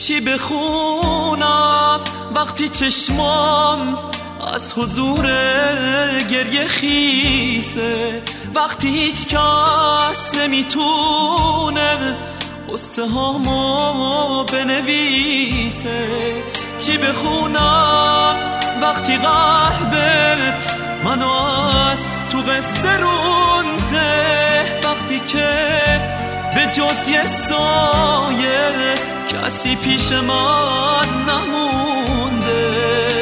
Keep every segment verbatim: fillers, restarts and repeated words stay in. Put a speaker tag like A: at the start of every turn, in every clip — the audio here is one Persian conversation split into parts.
A: چی بخونم وقتی چشمام از حضور گریه خیسه، وقتی هیچ کس نمیتونه قصه هامو بنویسه. چی بخونم وقتی قلبت منو از تو قصه رونده، وقتی که به جز یه سایه کسی پیش من نمونده.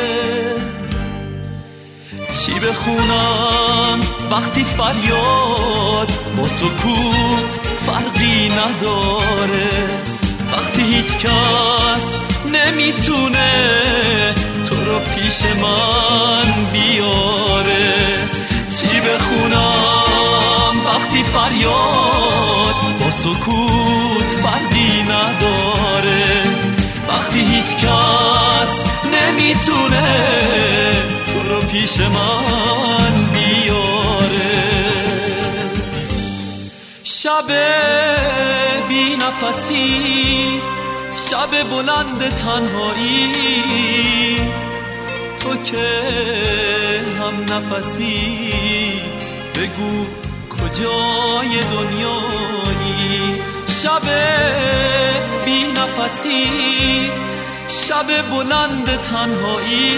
A: چی بخونم وقتی فریاد با سکوت فرقی نداره، وقتی هیچ کس نمیتونه تو رو پیش من بیاره. چی بخونم وقتی فریاد با سکوت فرقی نداره، وقتی هیچ کس نمیتونه تو رو پیش من بیاره. شب بی نفسی، شب بلند تنهایی، تو که هم نفسی بگو کجای دنیایی. شب بی نفسی، شب بلند تنهایی،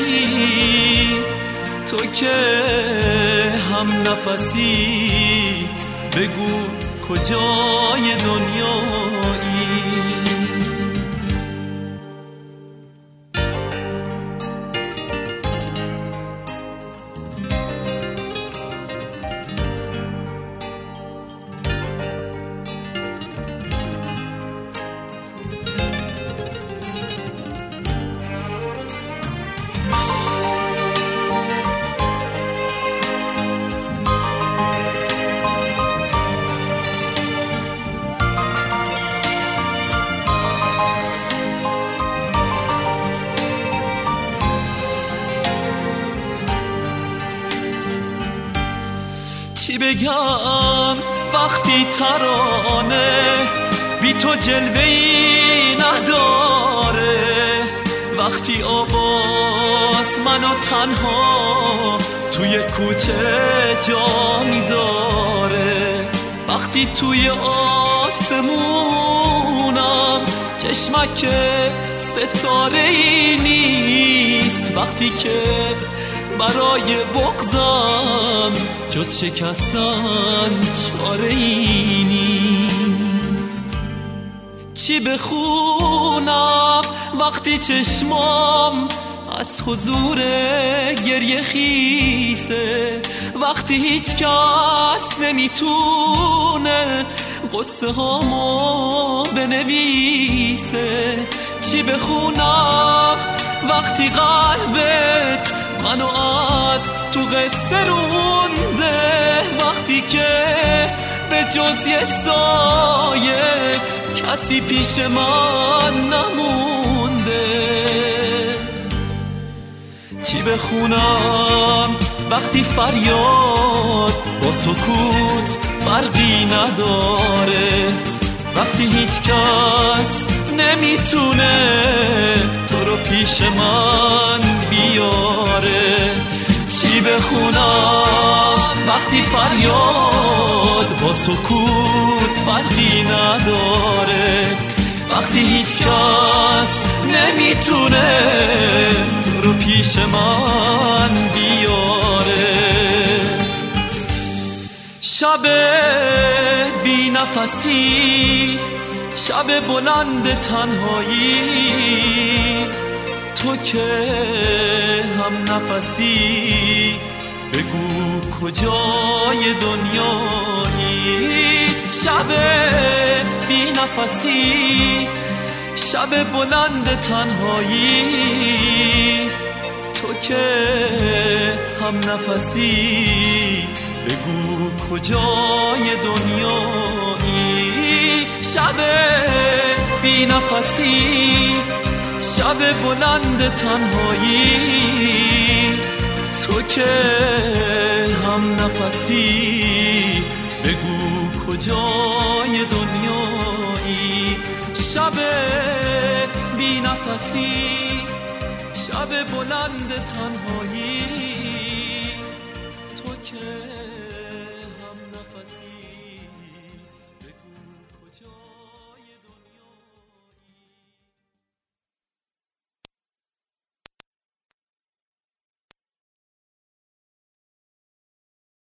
A: تو که هم نفسی بگو کجای دنیایی. چی بگم وقتی ترانه بی تو جلوه‌ای نداره، وقتی آواز منو تنها توی کوچه جا میذاره، وقتی توی آسمونم چشمک ستاره‌ای نیست، وقتی که برای بغضم جز شکستن چاره‌ای نیست. چی بخونم وقتی چشمام از حضور گریه خیسه، وقتی هیچ کس نمیتونه قصه هامو بنویسه. چی بخونم وقتی قلبت منو از تو قصه رونده، وقتی که به جز یه سایه کسی پیش من نمونده. چی بخونم وقتی فریاد با سکوت فرقی نداره، وقتی هیچ کس نمیتونه تو رو پیش من بیاره. چی بخونم وقتی فریاد با سکوت فرقی نداره، وقتی هیچ کس نمیتونه تو رو پیش من بیاره. شب بی نفسی، شب بلند تنهایی، تو که هم نفسی بگو کجای دنیایی. شب بی نفسی، شب بلند تنهایی، تو که هم نفسی بگو کجای دنیایی. شب بی نفسی، شب بلند تنهایی، تو که هم نفسی بگو کجای دنیایی. شب بی نفسی، شب بلند تنهایی